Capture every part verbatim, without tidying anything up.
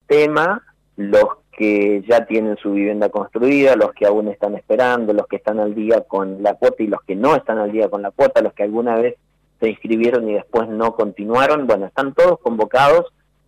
sistema, los que ya tienen su vivienda construida, los que aún están esperando, los que están al día con la cuota y los que no están al día con la cuota, los que alguna vez se inscribieron y después no continuaron. Bueno, están todos convocados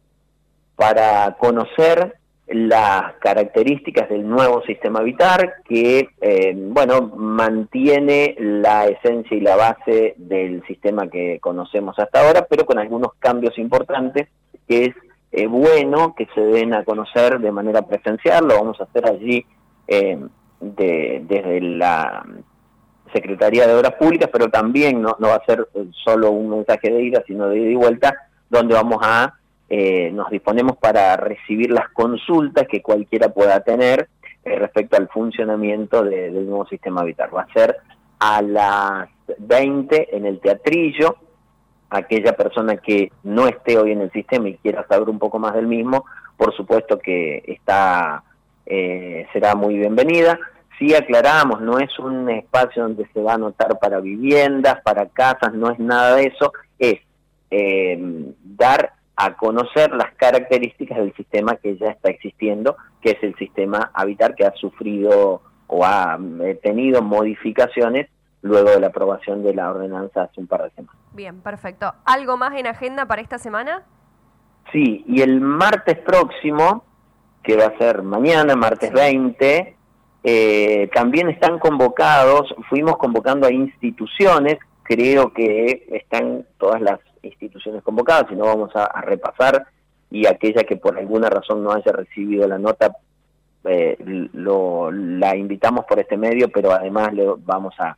para conocer las características del nuevo sistema Habitar, que, eh, bueno, mantiene la esencia y la base del sistema que conocemos hasta ahora, pero con algunos cambios importantes, que es eh, bueno que se den a conocer de manera presencial. Lo vamos a hacer allí eh, de, desde la Secretaría de Obras Públicas, pero también no, no va a ser solo un mensaje de ida, sino de ida y vuelta, donde vamos a Eh, nos disponemos para recibir las consultas que cualquiera pueda tener eh, respecto al funcionamiento de, del nuevo sistema Habitar. Va a ser a las veinte en el Teatrillo. Aquella persona que no esté hoy en el sistema y quiera saber un poco más del mismo, por supuesto que está eh, será muy bienvenida. Sí aclaramos, no es un espacio donde se va a anotar para viviendas, para casas, no es nada de eso, es eh, dar a conocer las características del sistema que ya está existiendo, que es el sistema Habitar, que ha sufrido o ha eh, tenido modificaciones luego de la aprobación de la ordenanza hace un par de semanas. Bien, perfecto. ¿Algo más en agenda para esta semana? Sí, y el martes próximo, que va a ser mañana, martes sí. veinte, eh, también están convocados, fuimos convocando a instituciones, creo que están todas las instituciones convocadas, si no vamos a, a repasar, y aquella que por alguna razón no haya recibido la nota, eh, lo, la invitamos por este medio, pero además le vamos a,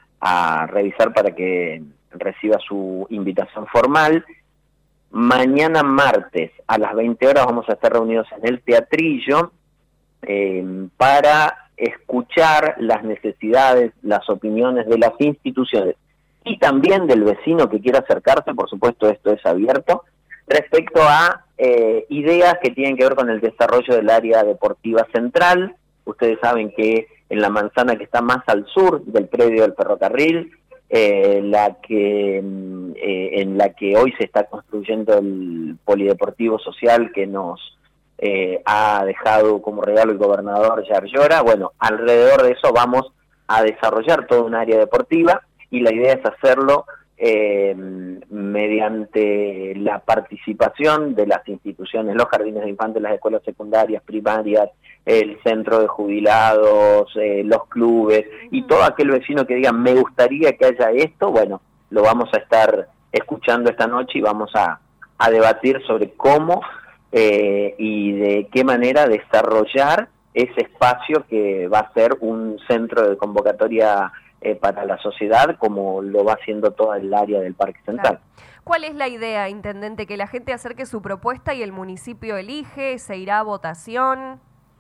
a revisar para que reciba su invitación formal. Mañana martes a las veinte horas vamos a estar reunidos en el Teatrillo eh, para escuchar las necesidades, las opiniones de las instituciones y también del vecino que quiera acercarse. Por supuesto, esto es abierto, respecto a eh, ideas que tienen que ver con el desarrollo del área deportiva central. Ustedes saben que en la manzana que está más al sur del predio del ferrocarril, eh, la que eh, en la que hoy se está construyendo el polideportivo social que nos eh, ha dejado como regalo el gobernador Jair Llora, bueno, alrededor de eso vamos a desarrollar toda un área deportiva, y la idea es hacerlo eh, mediante la participación de las instituciones, los jardines de infantes, las escuelas secundarias, primarias, el centro de jubilados, eh, los clubes, y todo aquel vecino que diga, me gustaría que haya esto. Bueno, lo vamos a estar escuchando esta noche y vamos a, a debatir sobre cómo eh, y de qué manera desarrollar ese espacio que va a ser un centro de convocatoria Eh, para la sociedad, como lo va haciendo toda el área del Parque Central. Claro. ¿Cuál es la idea, intendente? ¿Que la gente acerque su propuesta y el municipio elige? ¿Se irá a votación?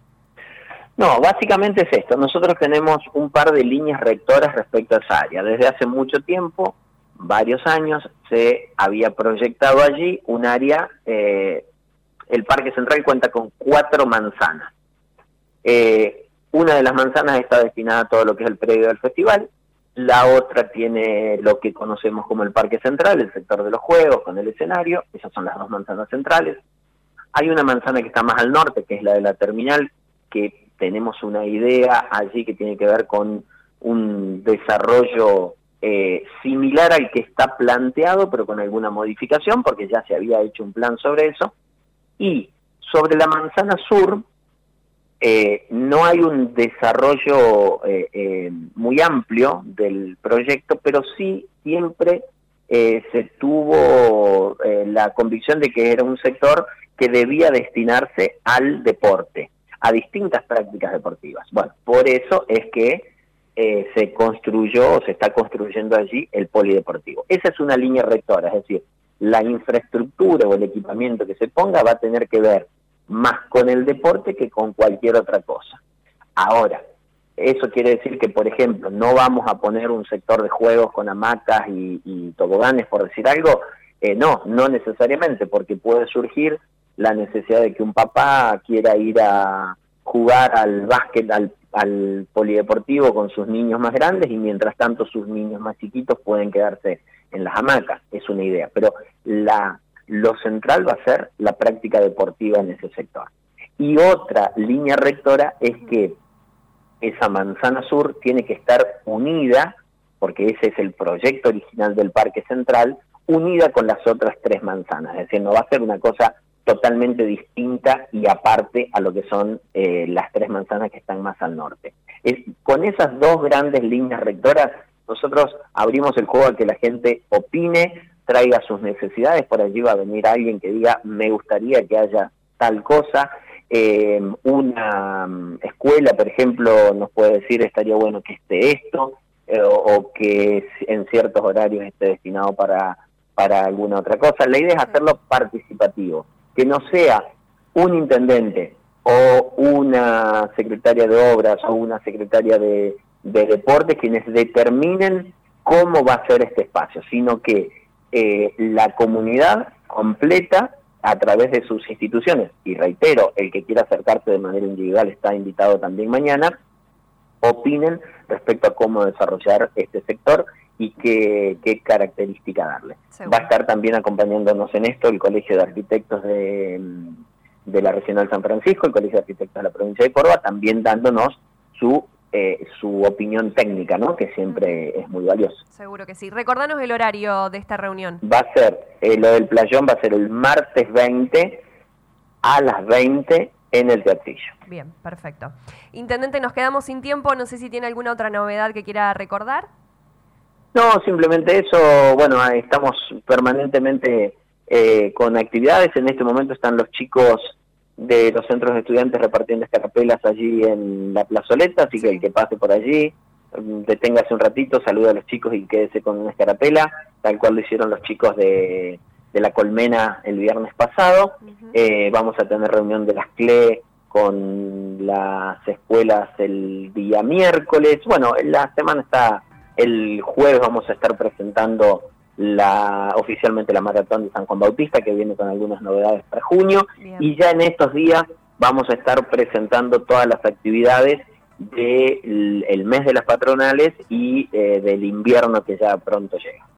No, básicamente es esto. Nosotros tenemos un par de líneas rectoras respecto a esa área. Desde hace mucho tiempo, varios años, se había proyectado allí un área, eh, el Parque Central cuenta con cuatro manzanas. Eh, Una de las manzanas está destinada a todo lo que es el predio del festival, la otra tiene lo que conocemos como el Parque Central, el sector de los juegos con el escenario. Esas son las dos manzanas centrales. Hay una manzana que está más al norte, que es la de la terminal, que tenemos una idea allí que tiene que ver con un desarrollo eh, similar al que está planteado, pero con alguna modificación, porque ya se había hecho un plan sobre eso. Y sobre la manzana sur, Eh, no hay un desarrollo eh, eh, muy amplio del proyecto, pero sí siempre eh, se tuvo eh, la convicción de que era un sector que debía destinarse al deporte, a distintas prácticas deportivas. Bueno, por eso es que eh, se construyó, o se está construyendo allí el polideportivo. Esa es una línea rectora, es decir, la infraestructura o el equipamiento que se ponga va a tener que ver más con el deporte que con cualquier otra cosa. Ahora, eso quiere decir que, por ejemplo, no vamos a poner un sector de juegos con hamacas y, y toboganes, por decir algo. Eh, no, no necesariamente, porque puede surgir la necesidad de que un papá quiera ir a jugar al básquet, al, al polideportivo con sus niños más grandes, y mientras tanto sus niños más chiquitos pueden quedarse en las hamacas. Es una idea, pero la lo central va a ser la práctica deportiva en ese sector. Y otra línea rectora es que esa manzana sur tiene que estar unida, porque ese es el proyecto original del Parque Central, unida con las otras tres manzanas, es decir, no va a ser una cosa totalmente distinta y aparte a lo que son eh, las tres manzanas que están más al norte. Es, con esas dos grandes líneas rectoras, nosotros abrimos el juego a que la gente opine, traiga sus necesidades, por allí va a venir alguien que diga, me gustaría que haya tal cosa, eh, una um, escuela, por ejemplo, nos puede decir, estaría bueno que esté esto, eh, o, o que en ciertos horarios esté destinado para, para alguna otra cosa. La idea es hacerlo participativo, que no sea un intendente o una secretaria de obras o una secretaria de, de deportes quienes determinen cómo va a ser este espacio, sino que eh, la comunidad completa a través de sus instituciones, y reitero, el que quiera acercarse de manera individual está invitado también mañana, opinen respecto a cómo desarrollar este sector y qué, qué característica darle. Seguro. Va a estar también acompañándonos en esto el Colegio de Arquitectos de, de la Regional San Francisco, el Colegio de Arquitectos de la Provincia de Córdoba, también dándonos su eh, su opinión técnica, ¿no? Que siempre es muy valioso. Seguro que sí. Recordanos el horario de esta reunión. Va a ser, eh, lo del playón va a ser el martes veinte a las veinte en el Teatrillo. Bien, perfecto. Intendente, nos quedamos sin tiempo, no sé si tiene alguna otra novedad que quiera recordar. No, simplemente eso, bueno, estamos permanentemente eh, con actividades, en este momento están los chicos de los centros de estudiantes repartiendo escarapelas allí en la plazoleta, así que el que pase por allí, deténgase un ratito, saluda a los chicos y quédese con una escarapela, tal cual lo hicieron los chicos de, de la Colmena el viernes pasado. Uh-huh. eh, vamos a tener reunión de las C L E con las escuelas el día miércoles, bueno, la semana está... El jueves vamos a estar presentando la oficialmente la maratón de San Juan Bautista, que viene con algunas novedades para junio. Bien. Y ya en estos días vamos a estar presentando todas las actividades del el mes de las patronales y eh, del invierno que ya pronto llega.